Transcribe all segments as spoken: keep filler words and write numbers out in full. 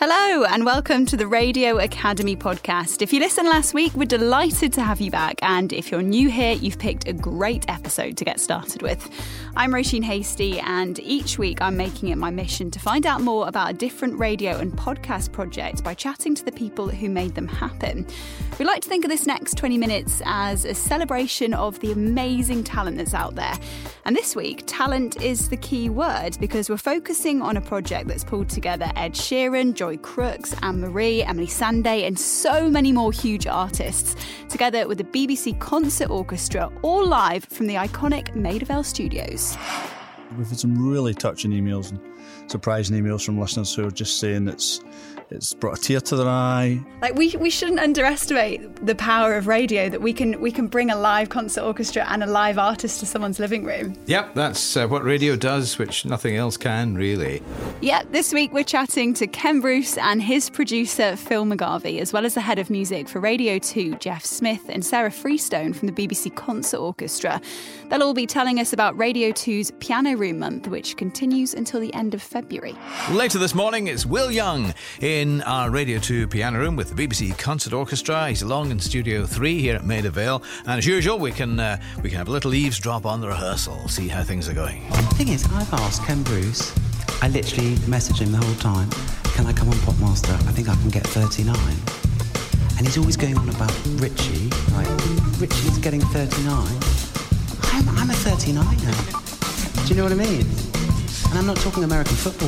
Hello and welcome to the Radio Academy podcast. If you listened last week, we're delighted to have you back. And if you're new here, you've picked a great episode to get started with. I'm Roisin Hastie, and each week I'm making it my mission to find out more about a different radio and podcast project by chatting to the people who made them happen. We like to think of this next twenty minutes as a celebration of the amazing talent that's out there. And this week, talent is the key word because we're focusing on a project that's pulled together Ed Sheeran, Joy Crooks, Anne-Marie, Emeli Sandé and so many more huge artists, together with the B B C Concert Orchestra, all live from the iconic Maida Vale studios. We've had some really touching emails and surprising emails from listeners who are just saying it's it's brought a tear to their eye. Like we we shouldn't underestimate the power of radio, that we can we can bring a live concert orchestra and a live artist to someone's living room. Yep, that's uh, what radio does, which nothing else can, really. Yeah, this week we're chatting to Ken Bruce and his producer Phil McGarvey, as well as the head of music for Radio two, Jeff Smith, and Sarah Freestone from the B B C Concert Orchestra. They'll all be telling us about Radio two's Piano Room Month, which continues until the end of February. Later this morning, it's Will Young in our Radio two Piano Room with the B B C Concert Orchestra. He's along in Studio three here at Maida Vale. And as usual, we can uh, we can have a little eavesdrop on the rehearsal, see how things are going. The thing is, I've asked Ken Bruce, I literally messaged him the whole time, can I come on Popmaster? I think I can get thirty-nine. And he's always going on about Richie, like, Richie's getting thirty-nine. I'm, I'm a thirty-niner. Do you know what I mean? And I'm not talking American football.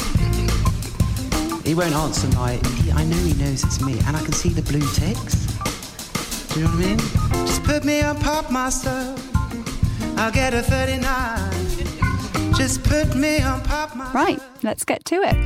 He won't answer my... He, I know he knows it's me, and I can see the blue ticks. Do you know what I mean? Just put me on Popmaster, I'll get a thirty-nine. Just put me on Popmaster. Right, let's get to it.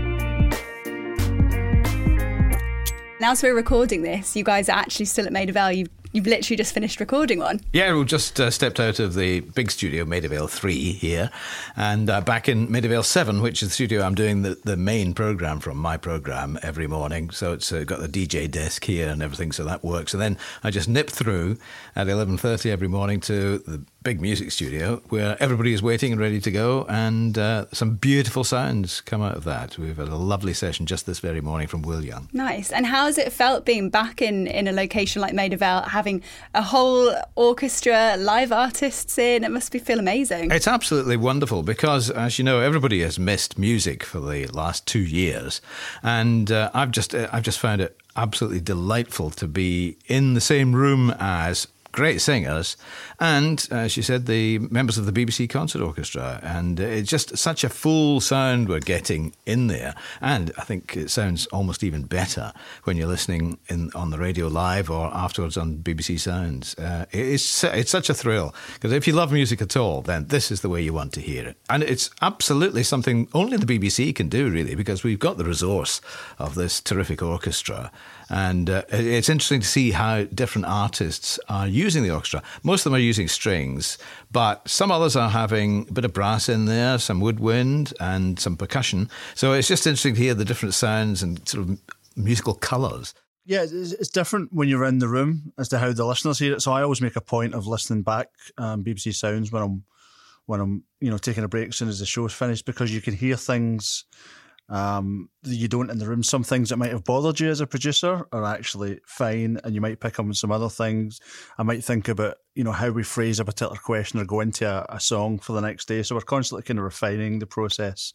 Now, as we're recording this, you guys are actually still at Maida Vale. You've You've literally just finished recording one. Yeah, we just uh, stepped out of the big studio, Maida Vale three here, and uh, back in Maida Vale seven, which is the studio I'm doing the, the main programme from, my programme, every morning. So it's uh, got the D J desk here and everything, so that works. And then I just nip through at eleven thirty every morning to the big music studio where everybody is waiting and ready to go, and uh, some beautiful sounds come out of that. We've had a lovely session just this very morning from Will Young. Nice. And how has it felt being back in, in a location like Maida Vale, having a whole orchestra, live artists in? It must be feel amazing. It's absolutely wonderful because, as you know, everybody has missed music for the last two years, and uh, I've just uh, I've just found it absolutely delightful to be in the same room as great singers and, as you said, the members of the B B C Concert Orchestra, and it's just such a full sound we're getting in there, and I think it sounds almost even better when you're listening in on the radio live or afterwards on B B C Sounds. Uh, it's, it's such a thrill, because if you love music at all, then this is the way you want to hear it, and it's absolutely something only the B B C can do, really, because we've got the resource of this terrific orchestra. And uh, it's interesting to see how different artists are using the orchestra. Most of them are using strings, but some others are having a bit of brass in there, some woodwind and some percussion. So it's just interesting to hear the different sounds and sort of musical colours. Yeah, it's, it's different when you're in the room as to how the listeners hear it. So I always make a point of listening back um, B B C Sounds when I'm, when I'm you know, taking a break as soon as the show's finished, because you can hear things Um, you don't in the room. Some things that might have bothered you as a producer are actually fine, and you might pick up on some other things. I might think about, you know, how we phrase a particular question or go into a, a song for the next day. So we're constantly kind of refining the process.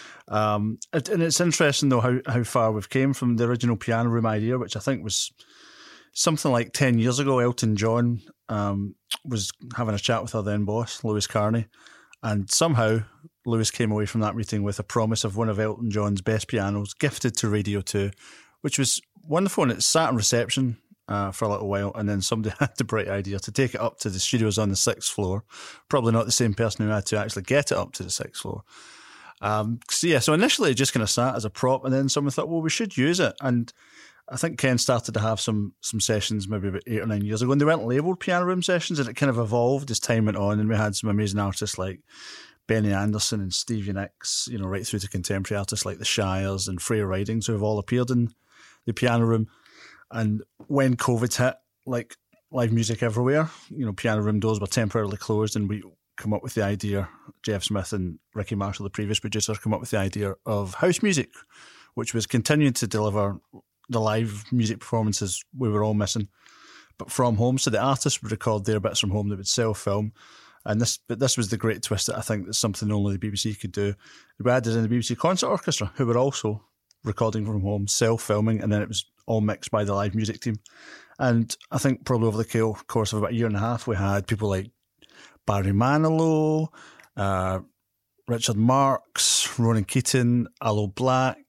Um, it, and it's interesting, though, how, how far we've came from the original Piano Room idea, which I think was something like ten years ago. Elton John um, was having a chat with our then boss, Lewis Carney, and somehow Lewis came away from that meeting with a promise of one of Elton John's best pianos gifted to Radio two, which was wonderful. And it sat in reception uh, for a little while, and then somebody had the bright idea to take it up to the studios on the sixth floor. Probably not the same person who had to actually get it up to the sixth floor. Um, so yeah, so initially it just kind of sat as a prop, and then someone thought, well, we should use it. And I think Ken started to have some some sessions maybe about eight or nine years ago, and they weren't labelled Piano Room sessions, and it kind of evolved as time went on, and we had some amazing artists like Benny Anderson and Stevie Nicks, you know, right through to contemporary artists like the Shires and Freya Ridings, who have all appeared in the Piano Room. And when COVID hit, like live music everywhere, you know, Piano Room doors were temporarily closed, and we come up with the idea, Jeff Smith and Ricky Marshall, the previous producer, come up with the idea of house music, which was continuing to deliver the live music performances we were all missing, but from home. So the artists would record their bits from home, they would self-film. And this, but this was the great twist that I think that's something only the B B C could do. We added in the B B C Concert Orchestra, who were also recording from home, self-filming, and then it was all mixed by the live music team. And I think probably over the course of about a year and a half, we had people like Barry Manilow, uh, Richard Marx, Ronan Keating, Aloe Black,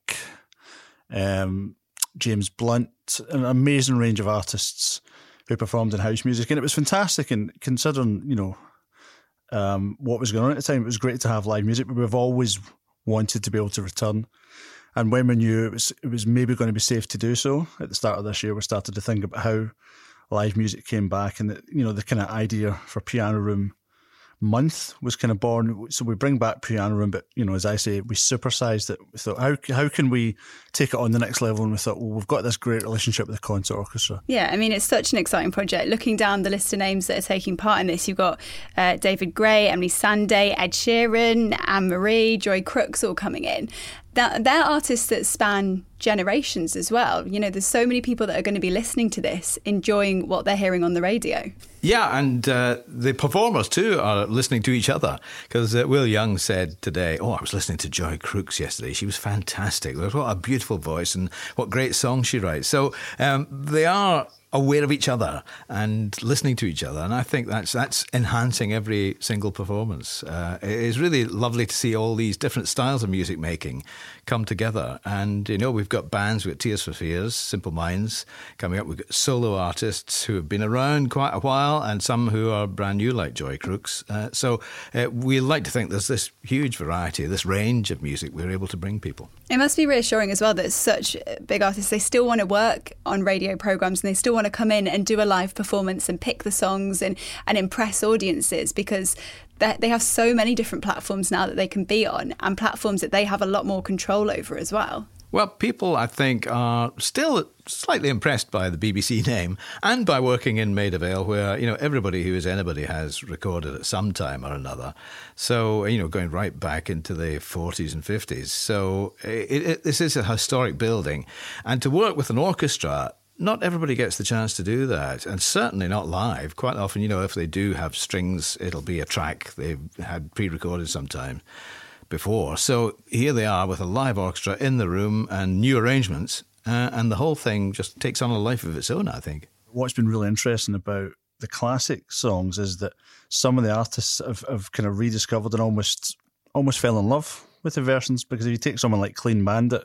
um, James Blunt, an amazing range of artists who performed in house music. And it was fantastic. And considering, you know, um, what was going on at the time, it was great to have live music, but we've always wanted to be able to return. And when we knew it was it was maybe going to be safe to do so at the start of this year, we started to think about how live music came back, and the, you know, the kind of idea for Piano Room Month was kind of born. So we bring back Piano Room, but you know, as I say, we supersized it. We thought, how how can we take it on the next level? And we thought, well, we've got this great relationship with the concert orchestra. Yeah, I mean, it's such an exciting project. Looking down the list of names that are taking part in this, you've got uh, David Gray, Emily Sandé, Ed Sheeran, Anne Marie, Joy Crooks all coming in. That, they're artists that span generations as well. You know, there's so many people that are going to be listening to this, enjoying what they're hearing on the radio. Yeah, and uh, the performers too are listening to each other, because uh, Will Young said today, oh, I was listening to Joy Crooks yesterday. She was fantastic. What a beautiful voice and what great songs she writes. So um, they are aware of each other and listening to each other, and I think that's that's enhancing every single performance. Uh, it is really lovely to see all these different styles of music making come together. And you know, we've got bands, we've got Tears for Fears, Simple Minds coming up, we've got solo artists who have been around quite a while and some who are brand new like Joy Crooks. Uh, so uh, we like to think there's this huge variety, this range of music we're able to bring people. It must be reassuring as well that such big artists, they still want to work on radio programmes and they still want to come in and do a live performance and pick the songs and, and impress audiences, because they have so many different platforms now that they can be on, and platforms that they have a lot more control over as well. Well, people, I think, are still slightly impressed by the B B C name and by working in Maida Vale, where, you know, everybody who is anybody has recorded at some time or another. So, you know, going right back into the forties and fifties. So it, it, this is a historic building. And to work with an orchestra, not everybody gets the chance to do that, and certainly not live. Quite often, you know, if they do have strings, it'll be a track they've had pre-recorded sometime before. So here they are with a live orchestra in the room and new arrangements, uh, and the whole thing just takes on a life of its own, I think. What's been really interesting about the classic songs is that some of the artists have, have kind of rediscovered and almost almost fell in love with the versions, because if you take someone like Clean Bandit,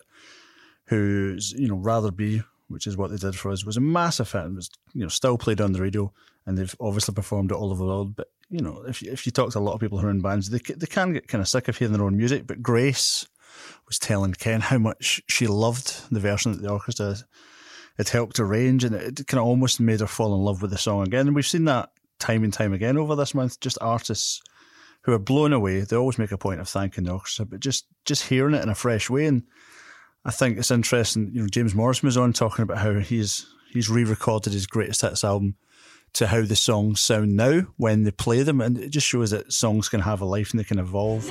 who's, you know, Rather Be, which is what they did for us, was a massive hit and was, you know, still played on the radio, and they've obviously performed it all over the world. But, you know, if you, if you talk to a lot of people who are in bands, they they can get kind of sick of hearing their own music. But Grace was telling Ken how much she loved the version that the orchestra had helped arrange, and it kind of almost made her fall in love with the song again. And we've seen that time and time again over this month, just artists who are blown away. They always make a point of thanking the orchestra, but just, just hearing it in a fresh way. And I think it's interesting, you know, James Morrison was on talking about how he's he's re-recorded his greatest hits album to how the songs sound now when they play them, and it just shows that songs can have a life and they can evolve.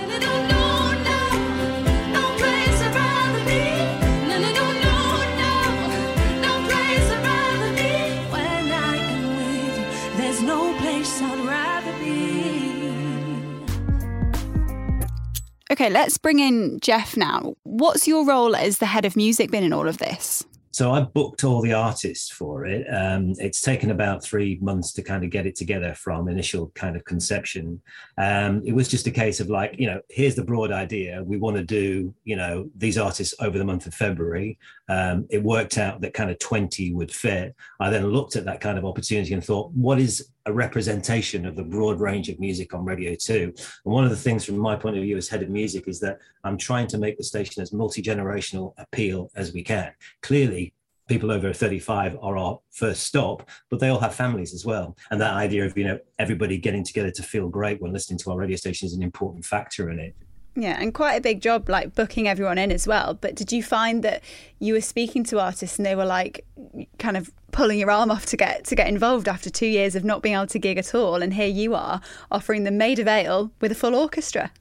Okay, let's bring in Jeff now. What's your role as the head of music been in all of this? So I've booked all the artists for it. Um, it's taken about three months to kind of get it together from initial kind of conception. Um, it was just a case of like, you know, here's the broad idea. We want to do, you know, these artists over the month of February. Um, it worked out that kind of twenty would fit. I then looked at that kind of opportunity and thought, what is a representation of the broad range of music on Radio two? And one of the things from my point of view as head of music is that I'm trying to make the station as multi-generational appeal as we can. Clearly, people over thirty-five are our first stop, but they all have families as well. And that idea of, you know, everybody getting together to feel great when listening to our radio station is an important factor in it. Yeah, and quite a big job, like booking everyone in as well. But did you find that you were speaking to artists and they were like kind of pulling your arm off to get to get involved after two years of not being able to gig at all? And here you are offering them Maida Vale with a full orchestra.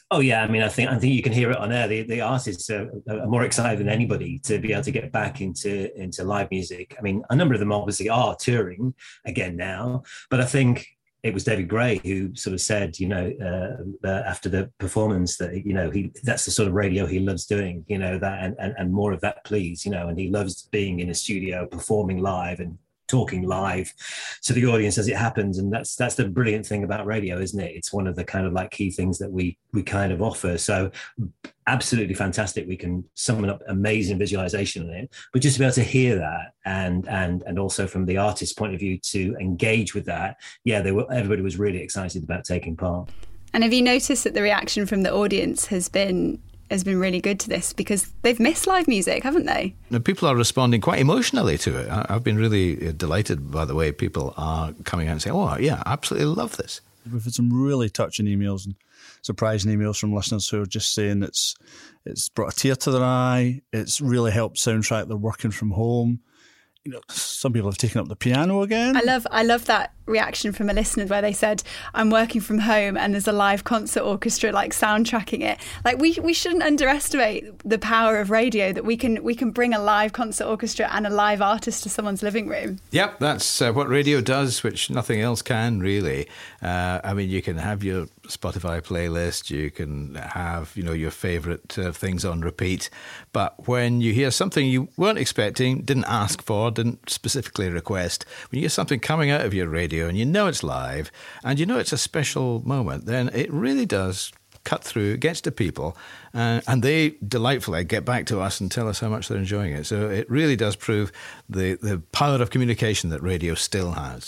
Oh yeah, I mean, I think I think you can hear it on air. The the artists are, are more excited than anybody to be able to get back into into live music. I mean, a number of them obviously are touring again now, but I think it was David Gray who sort of said, you know, uh, uh, after the performance that, you know, he that's the sort of radio he loves doing, you know, that and, and and more of that, please, you know, and he loves being in a studio performing live and talking live to the audience as it happens. And that's that's the brilliant thing about radio, isn't it? It's one of the kind of like key things that we we kind of offer. So absolutely fantastic. We can summon up amazing visualization on it, but just to be able to hear that and and and also from the artist's point of view to engage with that, yeah, they were everybody was really excited about taking part. And have you noticed that the reaction from the audience has been has been really good to this, because they've missed live music, haven't they? People are responding quite emotionally to it. I've been really delighted by the way people are coming out and saying, oh, yeah, I absolutely love this. We've had some really touching emails and surprising emails from listeners who are just saying it's it's brought a tear to their eye, it's really helped soundtrack their working from home. You know, some people have taken up the piano again. I love I love that reaction from a listener where they said, I'm working from home and there's a live concert orchestra like soundtracking it. Like we we shouldn't underestimate the power of radio, that we can we can bring a live concert orchestra and a live artist to someone's living room. Yep, that's uh, what radio does, which nothing else can really. Uh, I mean, you can have your Spotify playlist, you can have, you know, your favourite uh, things on repeat, but when you hear something you weren't expecting, didn't ask for, didn't specifically request, when you hear something coming out of your radio and you know it's live and you know it's a special moment, then it really does cut through, gets to people, uh, and they delightfully get back to us and tell us how much they're enjoying it. So it really does prove the, the power of communication that radio still has.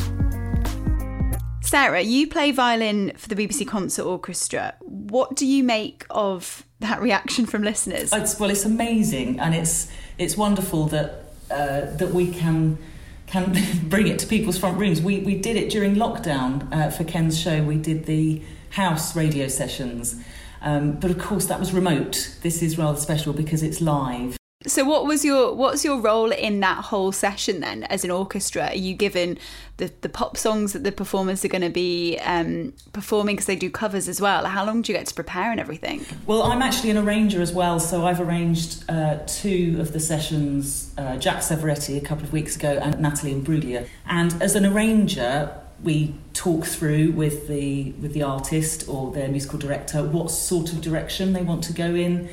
Sarah, you play violin for the B B C Concert Orchestra. What do you make of that reaction from listeners? It's, well, it's amazing, and it's it's wonderful that uh, that we can can bring it to people's front rooms. We we did it during lockdown uh, for Ken's show. We did the house radio sessions, um, but of course that was remote. This is rather special because it's live. So what was your what's your role in that whole session then as an orchestra? Are you given the, the pop songs that the performers are going to be um, performing, because they do covers as well? How long do you get to prepare and everything? Well, I'm actually an arranger as well, so I've arranged uh, two of the sessions, uh, Jack Severetti a couple of weeks ago and Natalie Imbruglia. And as an arranger, we talk through with the with the artist or their musical director what sort of direction they want to go in.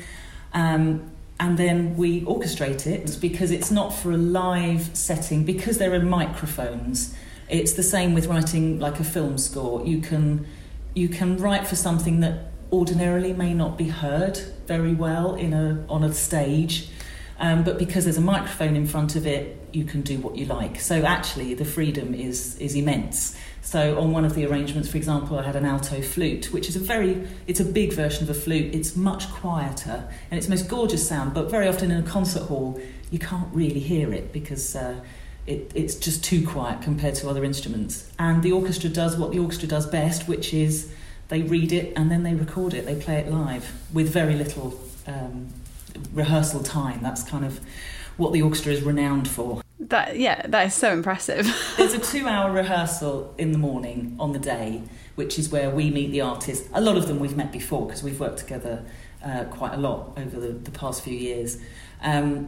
Um, And then we orchestrate it, because it's not for a live setting, because there are microphones. It's the same with writing like a film score. You can you can write for something that ordinarily may not be heard very well in a on a stage, um, but because there's a microphone in front of it, you can do what you like. So actually, the freedom is is immense. So on one of the arrangements, for example, I had an alto flute, which is a very, it's a big version of a flute. It's much quieter and it's the most gorgeous sound, but very often in a concert hall, you can't really hear it because uh, it, it's just too quiet compared to other instruments. And the orchestra does what the orchestra does best, which is they read it and then they record it, they play it live with very little um, rehearsal time. That's kind of what the orchestra is renowned for. That yeah, that is so impressive. There's a two-hour rehearsal in the morning on the day, which is where we meet the artists. A lot of them we've met before because we've worked together uh, quite a lot over the, the past few years. Um,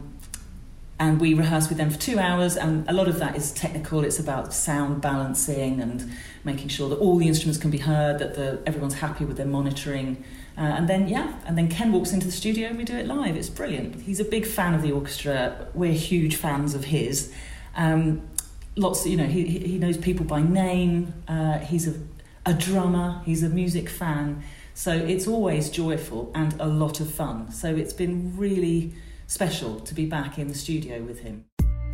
and we rehearse with them for two hours, and a lot of that is technical. It's about sound balancing and making sure that all the instruments can be heard, that the, everyone's happy with their monitoring. Uh, and then, yeah, and then Ken walks into the studio and we do it live. It's brilliant. He's a big fan of the orchestra. We're huge fans of his. Um, lots, you know, he he knows people by name. Uh, he's a, a drummer. He's a music fan. So it's always joyful and a lot of fun. So it's been really special to be back in the studio with him.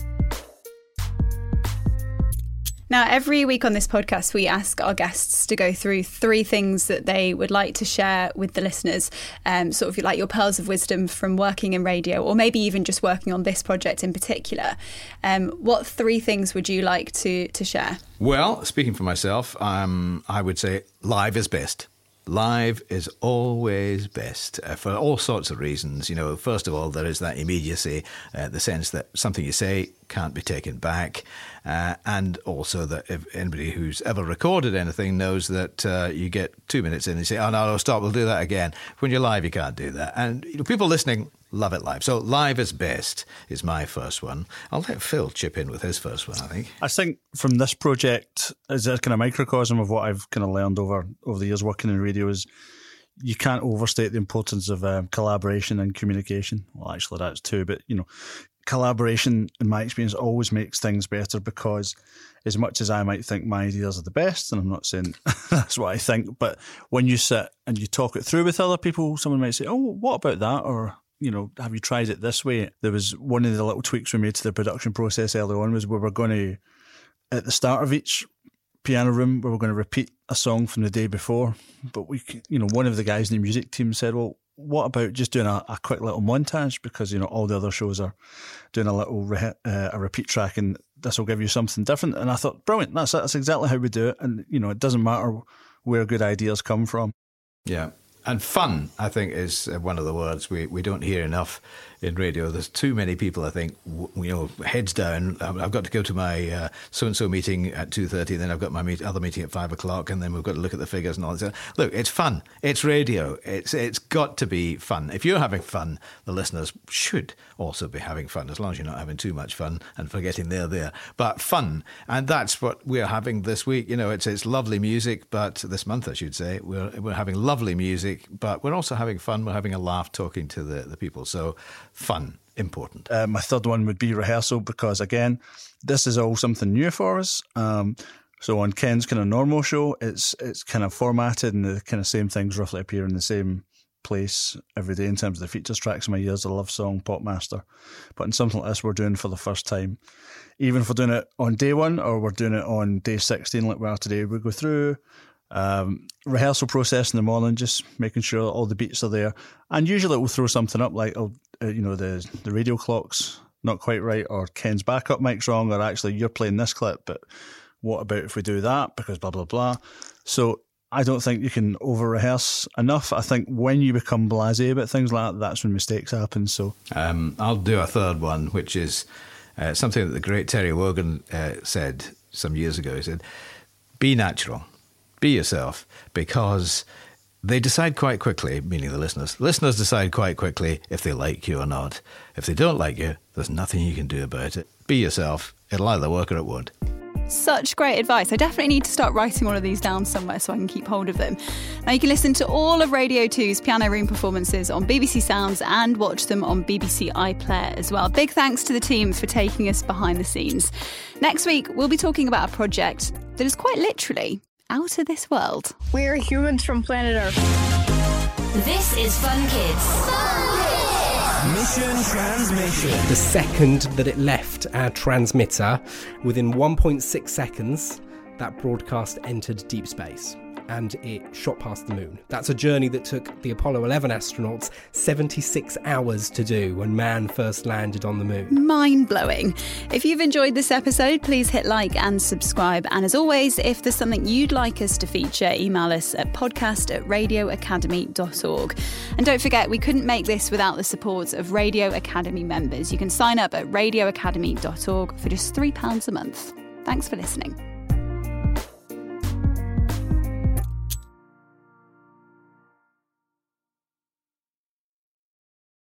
Now, every week on this podcast, we ask our guests to go through three things that they would like to share with the listeners, um, sort of like your pearls of wisdom from working in radio, or maybe even just working on this project in particular. Um, what three things would you like to to share? Well, speaking for myself, um, I would say live is best. live is always best uh, for all sorts of reasons. You know, first of all, there is that immediacy, uh, the sense that something you say can't be taken back, uh, and also that if anybody who's ever recorded anything knows that uh, you get two minutes in and you say, oh, no, no, stop, we'll do that again. When you're live, you can't do that. And you know, people listening love it live. So live is best is my first one. I'll let Phil chip in with his first one, I think. I think from this project, as a kind of microcosm of what I've kind of learned over, over the years working in radio, is you can't overstate the importance of um, collaboration and communication. Well, actually, that's too, but, you know, collaboration, in my experience, always makes things better, because as much as I might think my ideas are the best, and I'm not saying that's what I think, but when you sit and you talk it through with other people, someone might say, oh, what about that? Or, you know, have you tried it this way? There was one of the little tweaks we made to the production process early on was we were going to, at the start of each piano room, we were going to repeat a song from the day before. But we, you know, one of the guys in the music team said, well, what about just doing a, a quick little montage? Because, you know, all the other shows are doing a little re- uh, a repeat track, and this will give you something different. And I thought, brilliant, that's, that's exactly how we do it. And, you know, it doesn't matter where good ideas come from. Yeah. And fun, I think, is one of the words we, we don't hear enough in radio. There's too many people, I think, w- you know, heads down. I've got to go to my uh, so-and-so meeting at two thirty, then I've got my meet- other meeting at five o'clock, and then we've got to look at the figures and all that. Look, it's fun. It's radio. It's It's got to be fun. If you're having fun, the listeners should also be having fun, as long as you're not having too much fun and forgetting they're there. But fun, and that's what we're having this week. You know, it's it's lovely music, but this month, I should say, we're we're having lovely music, but we're also having fun. We're having a laugh talking to the, the people. So fun, important. Uh, my third one would be rehearsal, because, again, this is all something new for us. Um, so on Ken's kind of normal show, it's it's kind of formatted, and the kind of same things roughly appear in the same place every day in terms of the features tracks of my years, the Love Song, Popmaster. But in something like this, we're doing for the first time. Even if we're doing it on day one or we're doing it on day sixteen like we are today, we go through Um, rehearsal process in the morning, just making sure all the beats are there, and usually we'll throw something up like, oh, uh, you know, the the radio clock's not quite right, or Ken's backup mic's wrong, or actually you're playing this clip, but what about if we do that, because blah blah blah. So I don't think you can over rehearse enough. I think when you become blasé about things like that, that's when mistakes happen. So um, I'll do a third one, which is uh, something that the great Terry Wogan uh, said some years ago. He said, "Be natural." Be yourself, because they decide quite quickly, meaning the listeners. Listeners decide quite quickly if they like you or not. If they don't like you, there's nothing you can do about it. Be yourself. It'll either work or it won't. Such great advice. I definitely need to start writing all of these down somewhere so I can keep hold of them. Now you can listen to all of Radio two's Piano Room performances on B B C Sounds and watch them on B B C iPlayer as well. Big thanks to the team for taking us behind the scenes. Next week, we'll be talking about a project that is quite literally out of this world. We're humans from planet Earth. This is Fun Kids. Fun Kids! Mission transmission. The second that it left our transmitter, within one point six seconds, that broadcast entered deep space, and it shot past the moon. That's a journey that took the Apollo eleven astronauts seventy-six hours to do when man first landed on the moon. Mind-blowing. If you've enjoyed this episode, please hit like and subscribe. And as always, if there's something you'd like us to feature, email us at podcast at radio academy dot org. And don't forget, we couldn't make this without the support of Radio Academy members. You can sign up at radio academy dot org for just three pounds a month. Thanks for listening.